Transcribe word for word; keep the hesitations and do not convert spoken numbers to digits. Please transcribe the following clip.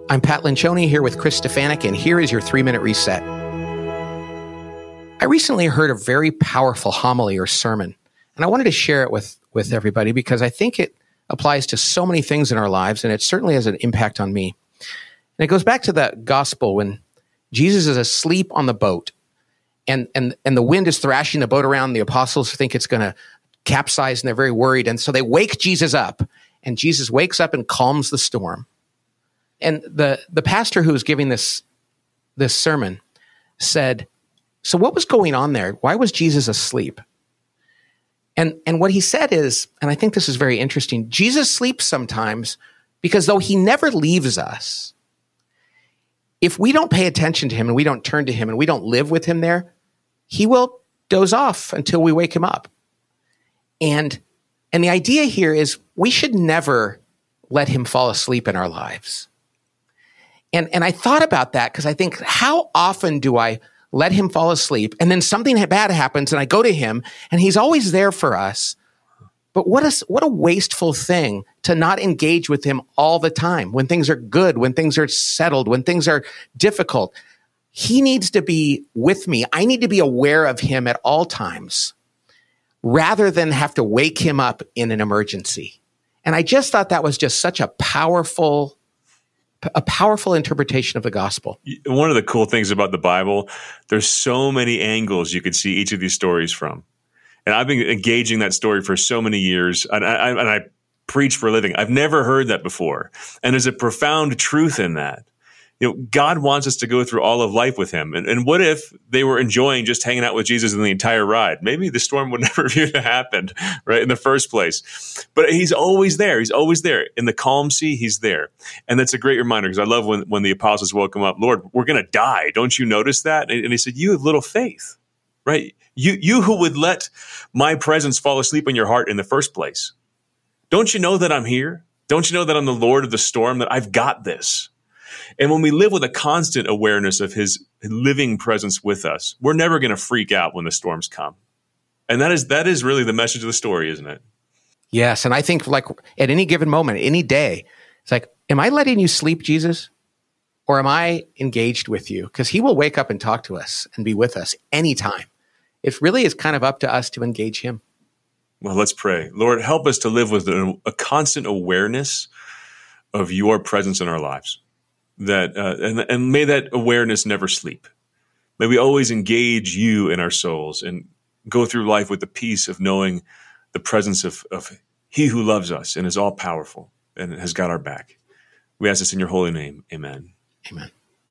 I'm Pat Lencioni here with Chris Stefanik, and here is your three-minute reset. I recently heard a very powerful homily or sermon, and I wanted to share it with, with everybody because I think it applies to so many things in our lives, and it certainly has an impact on me. And it goes back to the gospel when Jesus is asleep on the boat, and, and, and the wind is thrashing the boat around. The apostles think it's going to capsize, and they're very worried, and so they wake Jesus up, and Jesus wakes up and calms the storm. And the, the pastor who was giving this, this sermon said, so what was going on there? Why was Jesus asleep? And, and what he said is, and I think this is very interesting, Jesus sleeps sometimes because though he never leaves us, if we don't pay attention to him and we don't turn to him and we don't live with him there, he will doze off until we wake him up. And, and the idea here is we should never let him fall asleep in our lives. And and I thought about that because I think, how often do I let him fall asleep and then something bad happens and I go to him and he's always there for us. But what a, what a wasteful thing to not engage with him all the time when things are good, when things are settled, when things are difficult. He needs to be with me. I need to be aware of him at all times rather than have to wake him up in an emergency. And I just thought that was just such a powerful a powerful interpretation of the gospel. One of the cool things about the Bible, there's so many angles you could see each of these stories from. And I've been engaging that story for so many years, and I, and I preach for a living. I've never heard that before. And there's a profound truth in that. You know, God wants us to go through all of life with him. And, and what if they were enjoying just hanging out with Jesus in the entire ride? Maybe the storm would never have even happened, right, in the first place. But he's always there. He's always there. In the calm sea, he's there. And that's a great reminder, because I love when, when the apostles woke him up, Lord, we're going to die. Don't you notice that? And, and he said, you have little faith, right? You, you who would let my presence fall asleep in your heart in the first place. Don't you know that I'm here? Don't you know that I'm the Lord of the storm, that I've got this? And when we live with a constant awareness of his living presence with us, we're never going to freak out when the storms come. And that is that is really the message of the story, isn't it? Yes. And I think, like, at any given moment, any day, it's like, am I letting you sleep, Jesus? Or am I engaged with you? Because he will wake up and talk to us and be with us anytime. It really is kind of up to us to engage him. Well, let's pray. Lord, help us to live with a, a constant awareness of your presence in our lives. That uh, and, and may that awareness never sleep. May we always engage you in our souls and go through life with the peace of knowing the presence of, of he who loves us and is all powerful and has got our back. We ask this in your holy name. Amen. Amen.